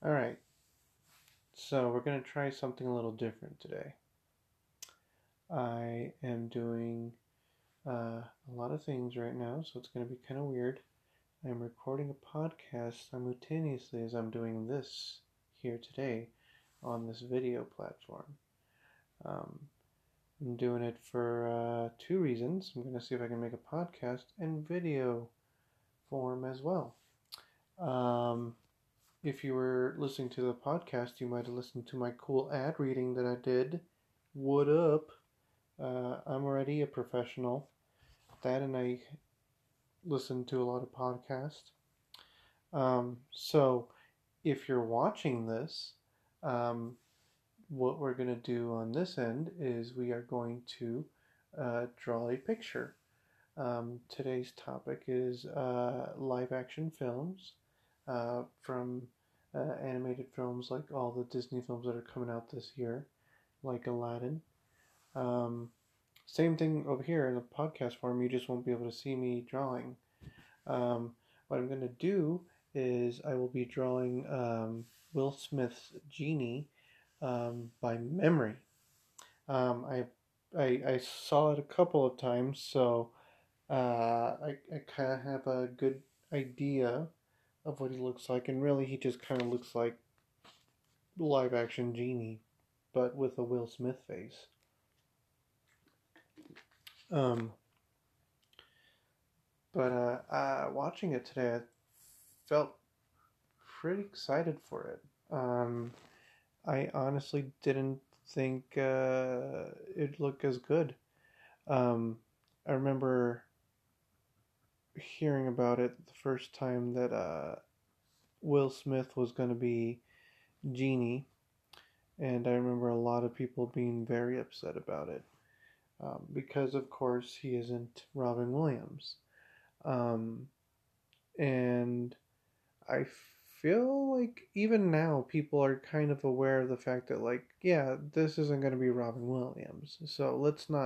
Alright, so we're going to try something a little different today. I am doing a lot of things right now, so it's going to be kind of weird. I'm recording a podcast simultaneously as I'm doing this here today on this video platform. Um, I'm doing it for two reasons. I'm going to see if I can make a podcast in video form as well. Um, If you were listening to the podcast, you might have listened to my cool ad reading that I did. What up? I'm already a professional. That and I listen to a lot of podcasts. So if you're watching this, um, what we're going to do on this end is we are going to draw a picture. Today's topic is live action films from animated films like all the Disney films that are coming out this year, like Aladdin. Um, Same thing over here in the podcast form, you just won't be able to see me drawing. What I'm going to do is I will be drawing Will Smith's Genie by memory. I, I saw it a couple of times, so I kind of have a good idea of what he looks like, and really he just kind of looks like live action Genie, but with a Will Smith face. Um, but watching it today, I felt pretty excited for it. I honestly didn't think it'd look as good. Um, I remember hearing about it the first time that Will Smith was going to be Genie, and I remember a lot of people being very upset about it because, of course, he isn't Robin Williams. Um, and I feel like even now people are kind of aware of the fact that, like, yeah, this isn't going to be Robin Williams, so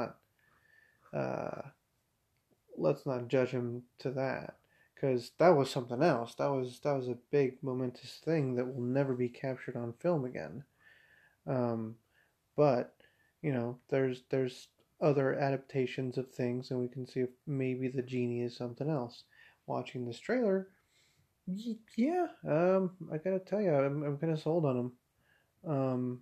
uh, let's not judge him to that, because that was something else. That was a big momentous thing that will never be captured on film again. Um, but there's other adaptations of things, and we can see if maybe the genie is something else. Watching this trailer, yeah, I gotta tell you, I'm kind of sold on him. Um,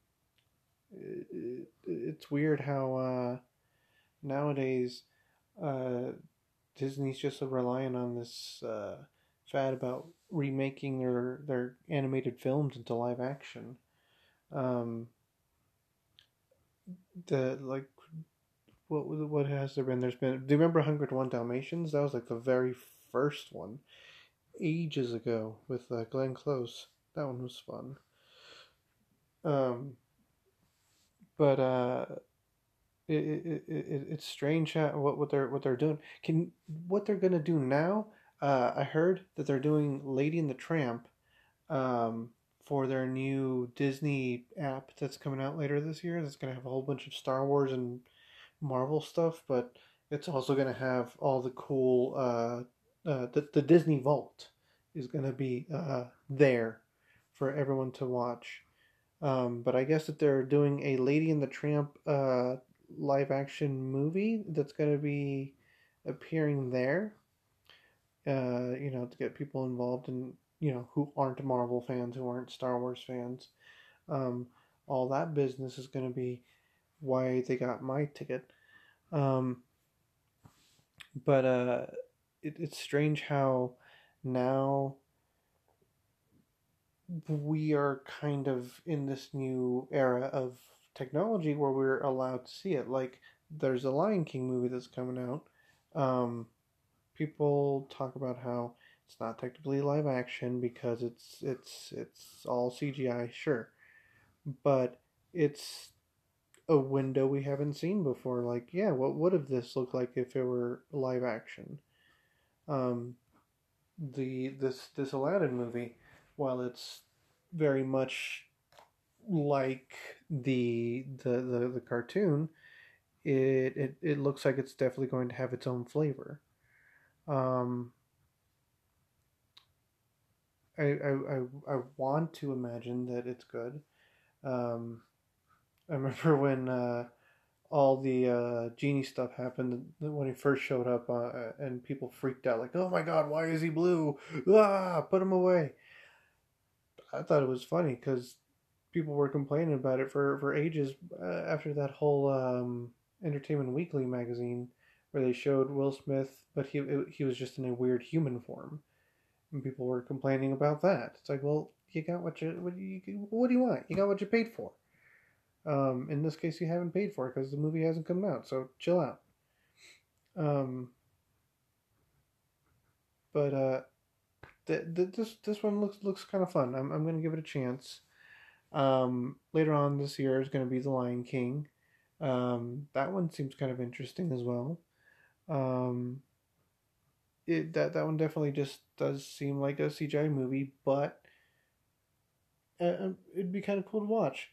it's weird how nowadays uh, Disney's just so reliant on this fad about remaking their animated films into live action. Um, the like what has there been? There's been. Do you remember 101 Dalmatians? That was like the very first one ages ago with Glenn Close. That one was fun. Um, but it's strange how, what they're doing. What they're gonna do now? I heard that they're doing Lady and the Tramp um, for their new Disney app that's coming out later this year. That's gonna have a whole bunch of Star Wars and Marvel stuff, but it's also gonna have all the cool the Disney Vault is gonna be there for everyone to watch. But I guess that they're doing a Lady and the Tramp live action movie that's going to be appearing there. To get people involved and who aren't Marvel fans, who aren't Star Wars fans. Um, all that business is going to be why they got my ticket. Um, but it's strange how now we are kind of in this new era of technology where we're allowed to see it. Like, there's a Lion King movie that's coming out. People talk about how it's not technically live action because it's all CGI, sure, but it's a window we haven't seen before. Like, yeah, what would have this looked like if it were live action? Um, this Aladdin movie, while it's very much like the cartoon, it looks like it's definitely going to have its own flavor. Um, I want to imagine that it's good. I remember when all the genie stuff happened when he first showed up, and people freaked out like, "Oh my God, why is he blue? Ah, put him away!" I thought it was funny because people were complaining about it for ages after that whole Entertainment Weekly magazine where they showed Will Smith, but he was just in a weird human form, and people were complaining about that. It's like, well, you got what do you want? You got what you paid for. In this case, you haven't paid for it because the movie hasn't come out, so chill out. Um, but this one looks kind of fun. I'm gonna give it a chance. Later on this year is gonna be The Lion King. That one seems kind of interesting as well. Um, that one definitely just does seem like a CGI movie, but it'd be kind of cool to watch.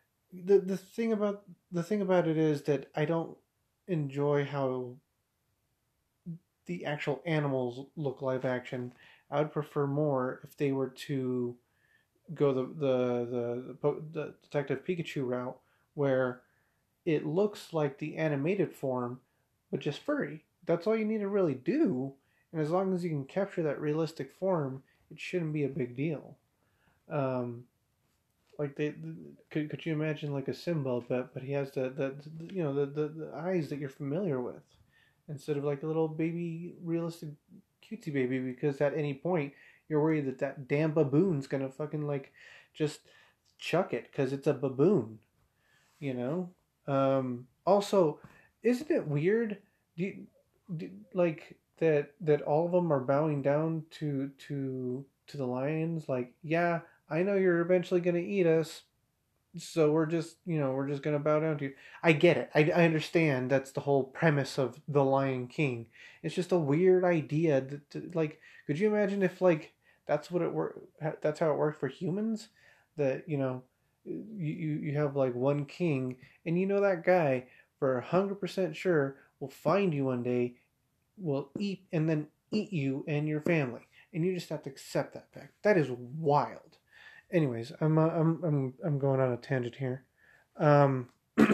The thing about it is that I don't enjoy how the actual animals look live action. I would prefer more if they were to go the Detective Pikachu route, where it looks like the animated form, but just furry. That's all you need to really do, and as long as you can capture that realistic form, it shouldn't be a big deal. Um, like could you imagine like a Simba, but he has the eyes that you're familiar with, instead of like a little baby realistic cutesy baby, because at any point you're worried that that damn baboon's gonna fucking like just chuck it because it's a baboon, you know. Also, isn't it weird? Like that all of them are bowing down to the lions? Like, yeah, I know you're eventually gonna eat us, so we're just gonna bow down to you. I get it. I understand that's the whole premise of the Lion King. It's just a weird idea like, could you imagine if like that's what it work that's how it worked for humans, that you have like one king, and that guy for 100% sure will find you one day, will eat and then eat you and your family, and you just have to accept that fact. That is wild. Anyways, I'm going on a tangent here. Um,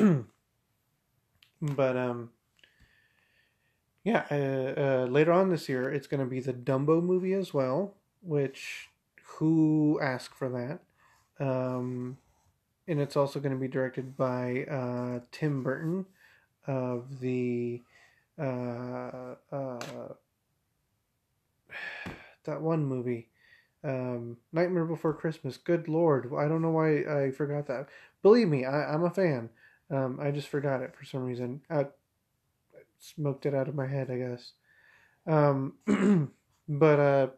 but yeah, later on this year, it's going to be the Dumbo movie as well. Which, who asked for that? And it's also going to be directed by Tim Burton of the that one movie, Nightmare Before Christmas. Good Lord, I don't know why I forgot that. Believe me, I'm a fan. I just forgot it for some reason. I smoked it out of my head, I guess. But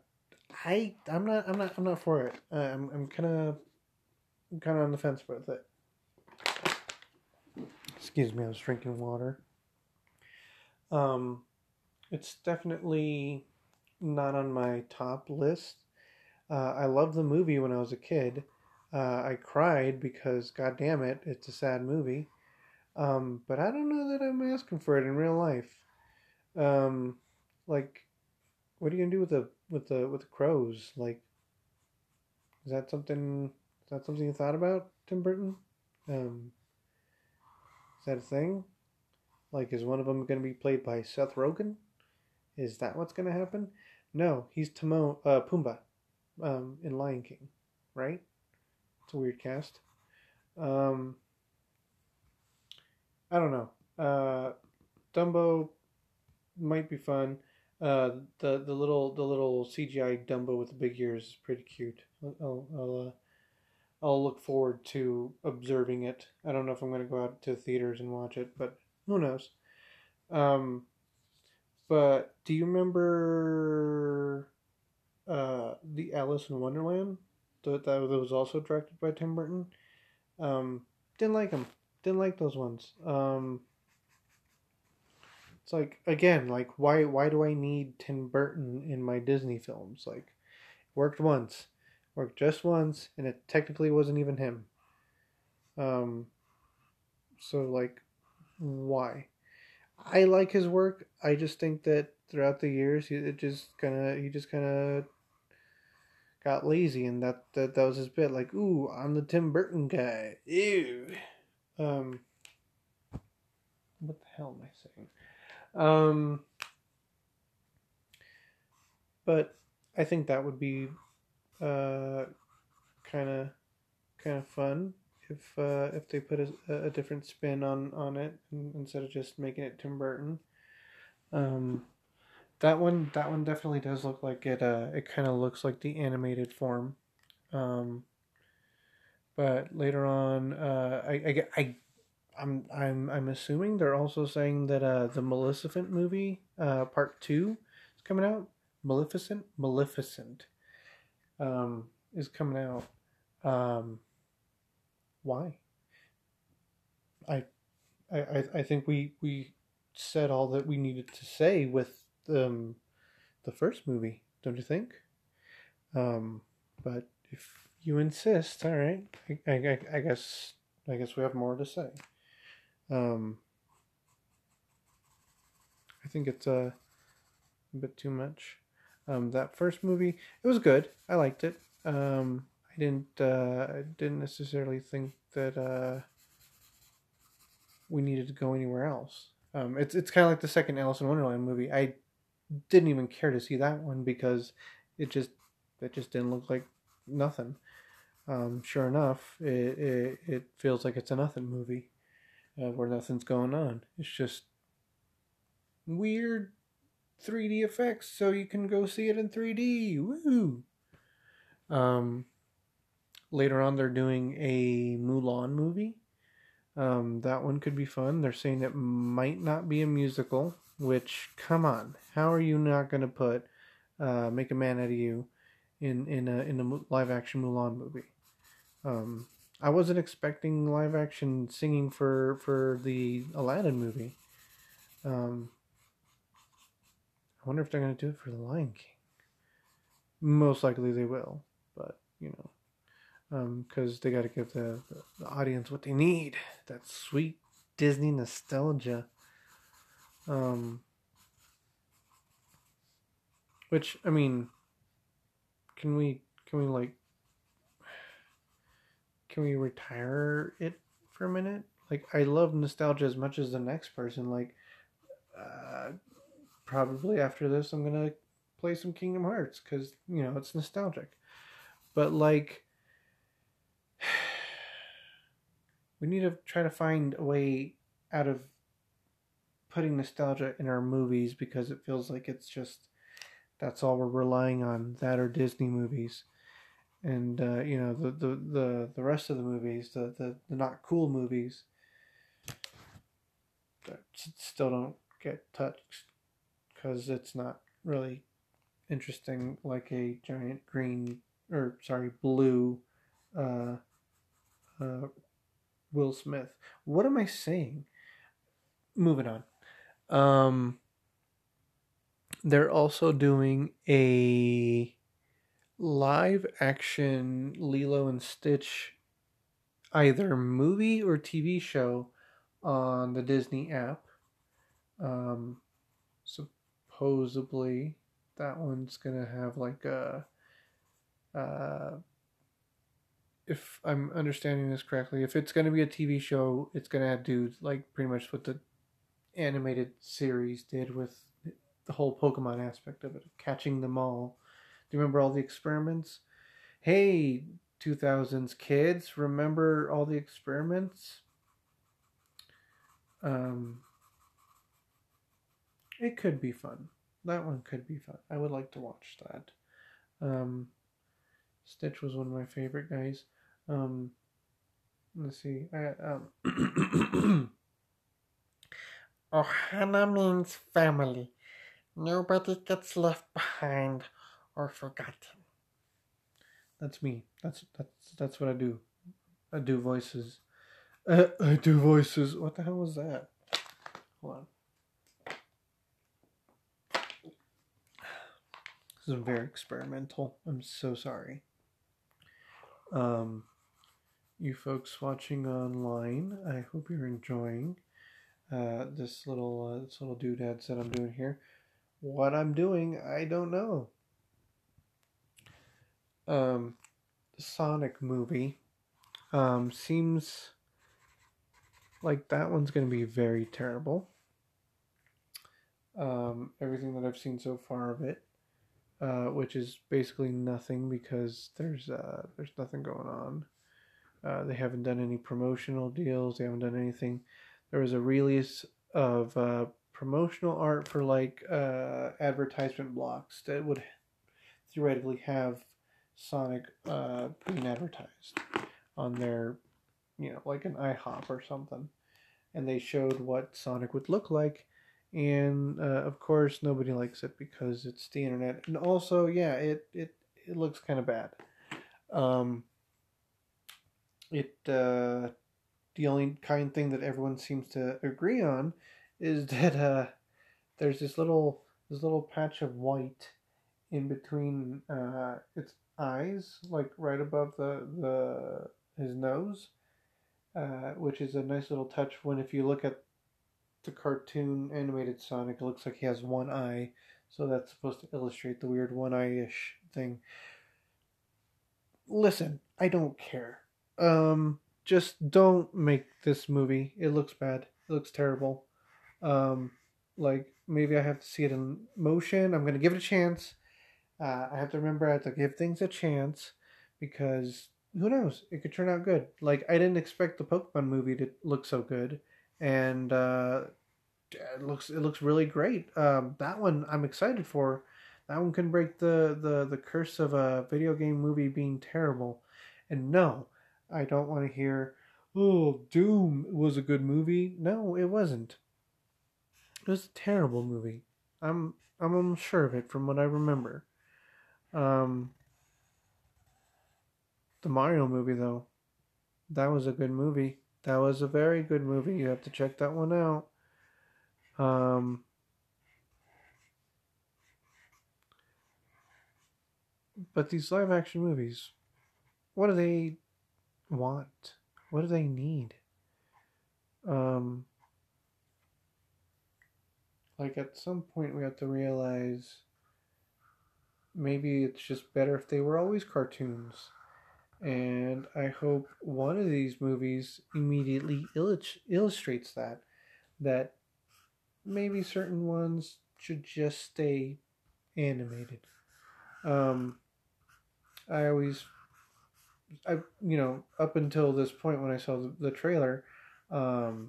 I'm not for it. I'm kind of on the fence with it. Excuse me, I was drinking water. Um, it's definitely not on my top list. I loved the movie when I was a kid. I cried because, god damn it, it's a sad movie. But I don't know that I'm asking for it in real life. Um, like, what are you gonna do with the crows? Like, is that something? Is that something you thought about, Tim Burton? Um, is that a thing? Like, is one of them gonna be played by Seth Rogen? Is that what's gonna happen? No, he's Pumbaa, in Lion King, right? It's a weird cast. Um, I don't know. Dumbo might be fun. The little CGI Dumbo with the big ears is pretty cute. I'll look forward to observing it. I don't know if I'm going to go out to theaters and watch it, but who knows? Um, but do you remember the Alice in Wonderland? That was also directed by Tim Burton. Um, didn't like them. Didn't like those ones. It's like, again, like, why do I need Tim Burton in my Disney films? Like, worked once, worked just once, and it technically wasn't even him. Um, so like, why? I like his work. I just think that throughout the years, he just kind of got lazy, and that was his bit. Like, ooh, I'm the Tim Burton guy. Ew. Um, what the hell am I saying? But I think that would be kind of fun if they put a different spin on it instead of just making it Tim Burton. Um, that one definitely does look like it. It kind of looks like the animated form. Um, but later on, I'm assuming they're also saying that the Maleficent movie, part two, is coming out. Maleficent, is coming out. Um, why? I, I think we said all that we needed to say with the first movie, don't you think? Um, but if you insist, all right. I guess we have more to say. Um, I think it's a bit too much. That first movie, it was good. I liked it. I didn't necessarily think that we needed to go anywhere else. It's kind of like the second Alice in Wonderland movie. I didn't even care to see that one because it just didn't look like nothing. Sure enough, it feels like it's a nothing movie where nothing's going on. It's just weird 3D effects, so you can go see it in 3D. Woo! Um, Later on, they're doing a Mulan movie. That one could be fun. They're saying it might not be a musical, which, come on, how are you not going to put Make a Man Out of You in a live action Mulan movie? I wasn't expecting live action singing for the Aladdin movie. I wonder if they're going to do it for the Lion King. Most likely they will, but because they got to give the audience what they need. That sweet Disney nostalgia. Which I mean, can we like can we retire it for a minute? Like I love nostalgia as much as the next person. Like uh, probably after this, I'm gonna play some Kingdom Hearts because it's nostalgic. But like we need to try to find a way out of putting nostalgia in our movies because it feels like it's just that's all we're relying on, that or Disney movies. And the rest of the movies, the not cool movies that still don't get touched because it's not really interesting like a giant green or sorry blue uh, uh, Will Smith. What am I saying? Moving on. They're also doing a live action Lilo and Stitch either movie or TV show on the Disney app. Supposedly that one's gonna have like a if I'm understanding this correctly, if it's gonna be a TV show, it's gonna do like pretty much what the animated series did with the whole Pokemon aspect of it, catching them all. Do you remember all the experiments? Hey, 2000s kids, remember all the experiments? Um, it could be fun. That one could be fun. I would like to watch that. Um, Stitch was one of my favorite guys. Um, let's see. Ohana means family. Nobody gets left behind or forgotten. That's me. That's what I do. I do voices. I do voices. What the hell was that? Hold on. This is very experimental. I'm so sorry. You folks watching online, I hope you're enjoying this little doodads that I'm doing here. What I'm doing, I don't know. Sonic movie seems like that one's going to be very terrible. Everything that I've seen so far of it, which is basically nothing because there's nothing going on. They haven't done any promotional deals. They haven't done anything. There was a release of promotional art for like advertisement blocks that would theoretically have Sonic being advertised on their, like an IHOP or something. And they showed what Sonic would look like. And of course, nobody likes it because it's the internet. And also, yeah, it looks kind of bad. Um, the only kind thing that everyone seems to agree on is that there's this little patch of white in between its eyes, like right above the his nose, which is a nice little touch. When if you look at the cartoon animated Sonic, it looks like he has one eye, so that's supposed to illustrate the weird one eye ish thing. Listen, I don't care. Just don't make this movie. It looks bad. It looks terrible. Um, like maybe I have to see it in motion. I'm gonna give it a chance. I have to remember I have to give things a chance because who knows? It could turn out good. Like I didn't expect the Pokemon movie to look so good, and it looks really great. That one I'm excited for. That one can break the curse of a video game movie being terrible. And no, I don't want to hear, oh, Doom was a good movie. No, it wasn't. It was a terrible movie. I'm almost sure of it from what I remember. Um, the Mario movie though, that was a good movie. That was a very good movie. You have to check that one out. Um, but these live action movies, what do they want? What do they need? Um, like at some point we have to realize maybe it's just better if they were always cartoons. And I hope one of these movies immediately illustrates that maybe certain ones should just stay animated. Um, I always, up until this point when I saw the trailer, um,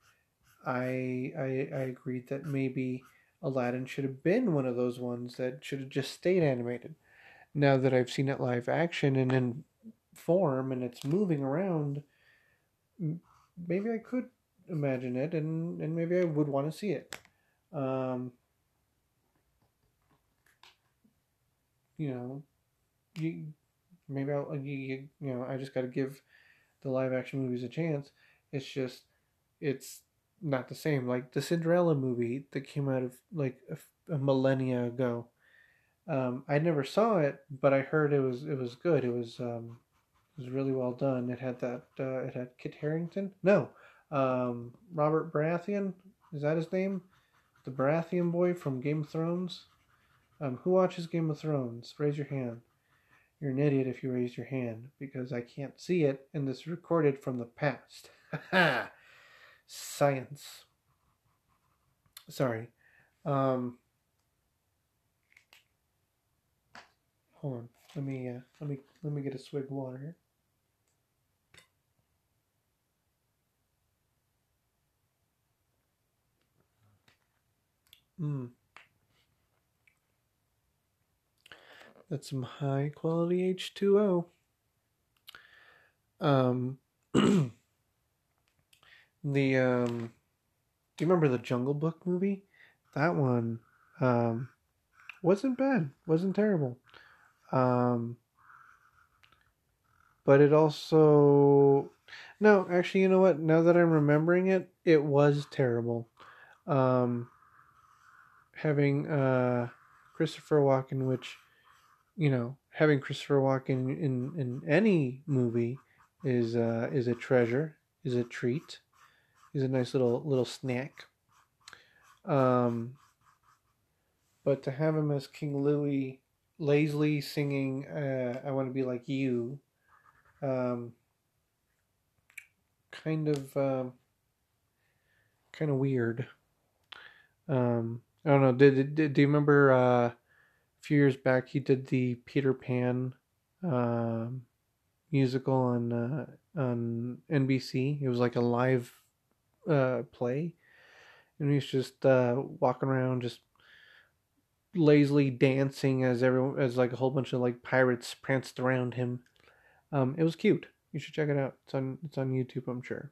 I agreed that maybe Aladdin should have been one of those ones that should have just stayed animated. Now that I've seen it live action and in form and it's moving around, maybe I could imagine it and maybe I would want to see it. Um, you know, you, maybe I just got to give the live action movies a chance. It's just it's not the same. Like the Cinderella movie that came out of like a millennia ago. I never saw it, but I heard it was good. It was really well done. It had Kit Harington. No, Robert Baratheon. Is that his name? The Baratheon boy from Game of Thrones. Who watches Game of Thrones? Raise your hand. You're an idiot if you raise your hand because I can't see it and this is recorded from the past. Ha! Science. Sorry. Um, Hold on. Let me get a swig of water here. That's some high quality H2O. The do you remember the Jungle Book movie? That one wasn't bad, wasn't terrible. Um, but it also no, actually, you know what? Now that I'm remembering it, it was terrible. Um, having Christopher Walken, which having Christopher Walken in any movie is a treasure, is a treat, is a nice little snack. Um, but to have him as King Louis lazily singing I Want to Be Like You. Kind of weird. I don't know. Do you remember a few years back he did the Peter Pan musical on NBC? It was like a live play, and he's just walking around, just lazily dancing as like a whole bunch of like pirates pranced around him. It was cute. You should check it out. It's on YouTube, I'm sure.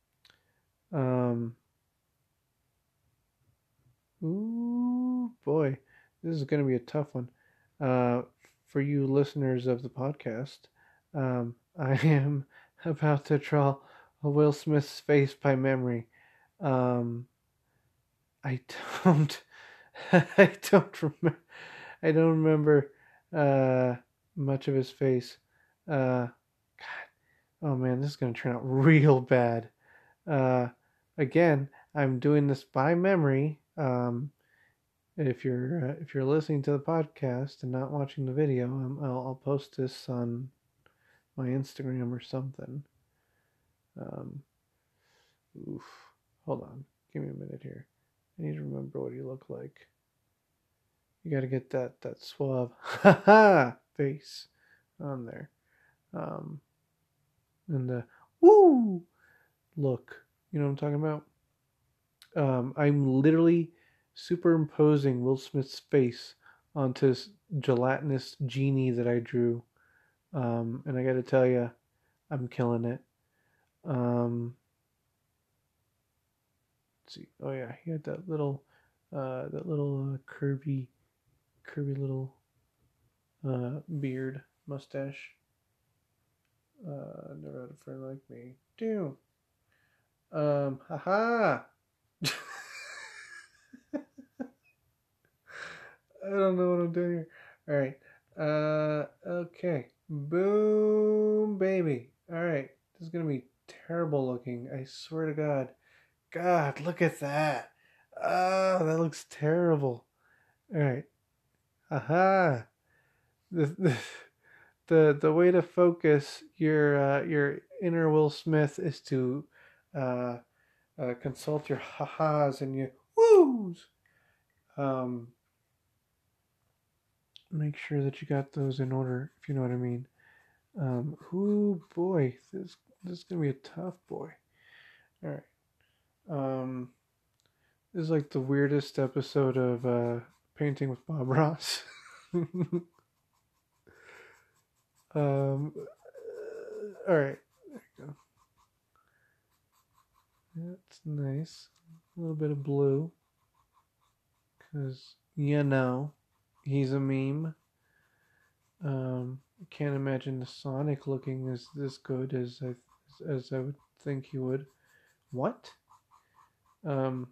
Ooh boy, this is gonna be a tough one. Uh, for you listeners of the podcast, I am about to draw a Will Smith's face by memory. Um, I don't, I don't remember. I don't remember much of his face. God, oh man, this is gonna turn out real bad. Uh, Again, I'm doing this by memory. If you're listening to the podcast and not watching the video, I'll post this on my Instagram or something. Oof. Hold on. Give me a minute here. I need to remember what he looked like. You got to get that suave face on there. And the woo look. You know what I'm talking about? I'm literally superimposing Will Smith's face onto this gelatinous genie that I drew. And I gotta tell you, I'm killing it. Let's see. Oh yeah, he had that little curvy little beard mustache. Never had a friend like me. Damn. Haha. I don't know what I'm doing here. All right. Okay. Boom, baby. All right. This is gonna be terrible looking. I swear to God. God, look at that. Oh, that looks terrible. All right. Aha. The way to focus your inner Will Smith is to consult your ha-has and your woos. Make sure that you got those in order, if you know what I mean. Ooh, boy, this is gonna be a tough boy. All right. This is like the weirdest episode of Painting with Bob Ross. All right, there you go. That's nice. A little bit of blue, cause you know he's a meme. I can't imagine the Sonic looking as this good as I would think he would. What? Oof.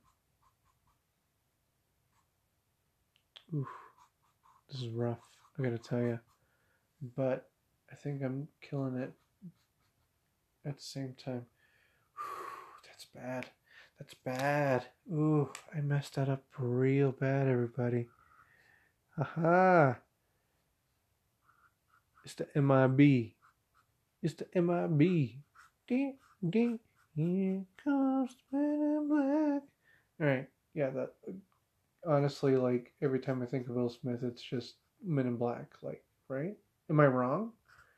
This is rough, I gotta tell you. But I think I'm killing it at the same time. That's bad. That's bad. Ooh, I messed that up real bad, everybody. Haha. It's the MIB. It's the MIB. Ding, ding. Here comes the man in black. Alright, yeah, that honestly, like, every time I think of Will Smith, it's just Men in Black, like, right? Am I wrong?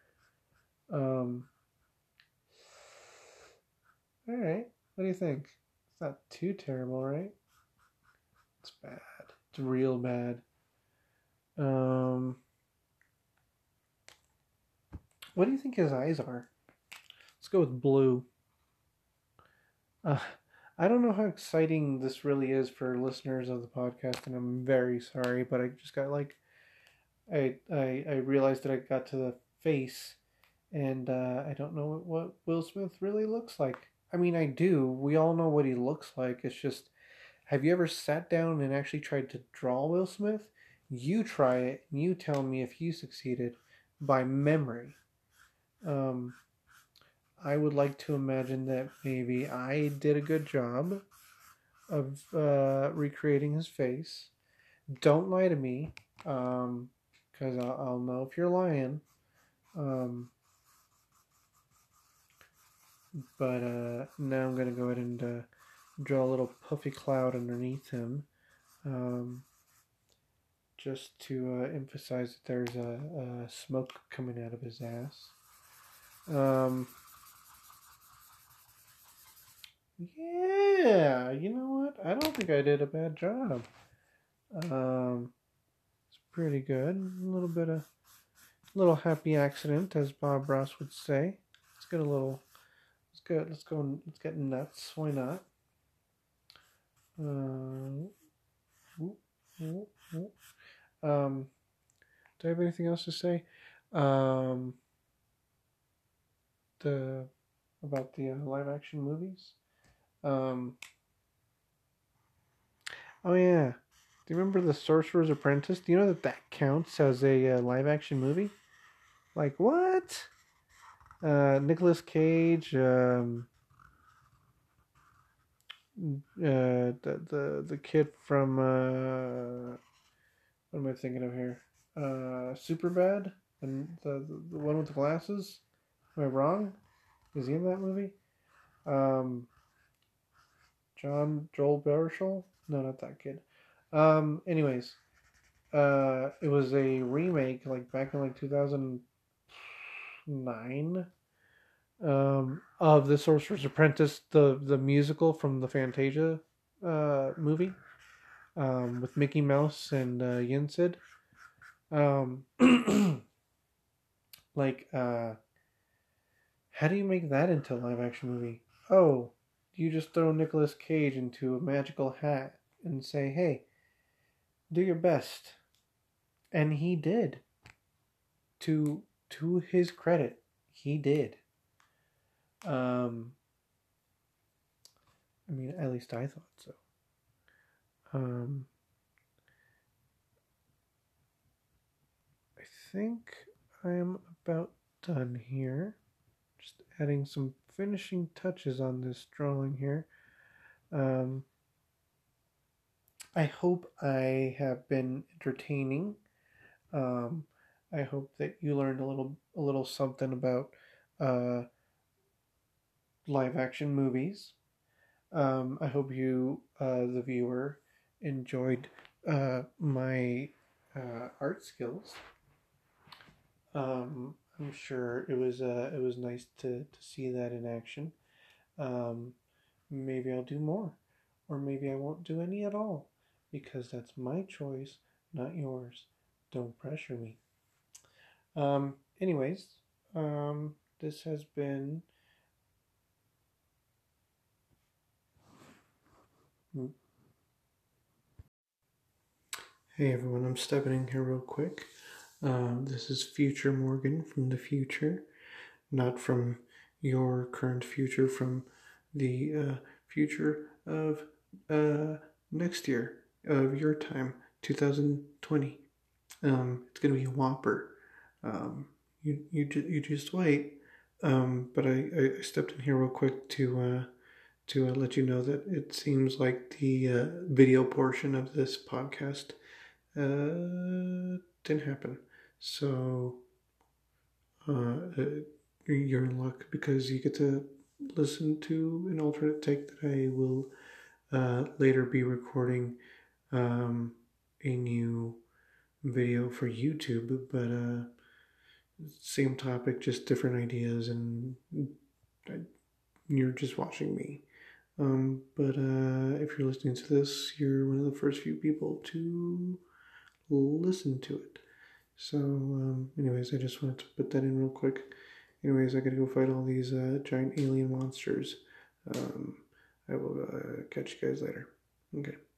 Alright, what do you think? It's not too terrible, right? It's bad. It's real bad. What do you think his eyes are? Let's go with blue. I don't know how exciting this really is for listeners of the podcast, and I'm very sorry, but I just got like, I realized that I got to the face, and I don't know what Will Smith really looks like. I mean, I do. We all know what he looks like. It's just, have you ever sat down and actually tried to draw Will Smith? You try it, and you tell me if you succeeded by memory. I would like to imagine that maybe I did a good job of recreating his face. Don't lie to me, because because I'll know if you're lying. But now I'm going to go ahead and draw a little puffy cloud underneath him, just to emphasize that there's a smoke coming out of his ass. Yeah, you know what? I don't think I did a bad job. It's pretty good. A little happy accident, as Bob Ross would say. Let's get a little. Let's get nuts. Why not? Do I have anything else to say? The about the live action movies. Oh yeah. Do you remember The Sorcerer's Apprentice? Do you know that counts as a live action movie? Like what? Nicolas Cage. The kid from what am I thinking of here? Superbad, and the one with the glasses. Am I wrong? Is he in that movie? Joel Baruchel? No, not that kid. Anyways, it was a remake, like back in like 2009, of The Sorcerer's Apprentice, the musical from the Fantasia movie, with Mickey Mouse and Yin Sid. Like, how do you make that into a live action movie? Oh, you just throw Nicolas Cage into a magical hat and say, hey, do your best. And he did. To his credit, he did. I mean, at least I thought so. I think I am about done here. Just adding some finishing touches on this drawing here. I hope I have been entertaining. I hope that you learned a little something about live action movies. I hope you, the viewer, enjoyed my art skills. I'm sure it was nice to see that in action. Maybe I'll do more, or maybe I won't do any at all, because that's my choice, not yours. Don't pressure me. Anyways, this has been. Hey everyone, I'm stepping in here real quick. This is Future Morgan from the future, not from your current future, from the future of next year, of your time, 2020. It's gonna be a whopper. You just wait. But I stepped in here real quick to let you know that it seems like the video portion of this podcast didn't happen. So you're in luck, because you get to listen to an alternate take that I will later be recording a new video for YouTube, but same topic, just different ideas, and you're just watching me. But if you're listening to this, you're one of the first few people to listen to it. So, anyways, I just wanted to put that in real quick. Anyways, I gotta go fight all these giant alien monsters. I will catch you guys later. Okay.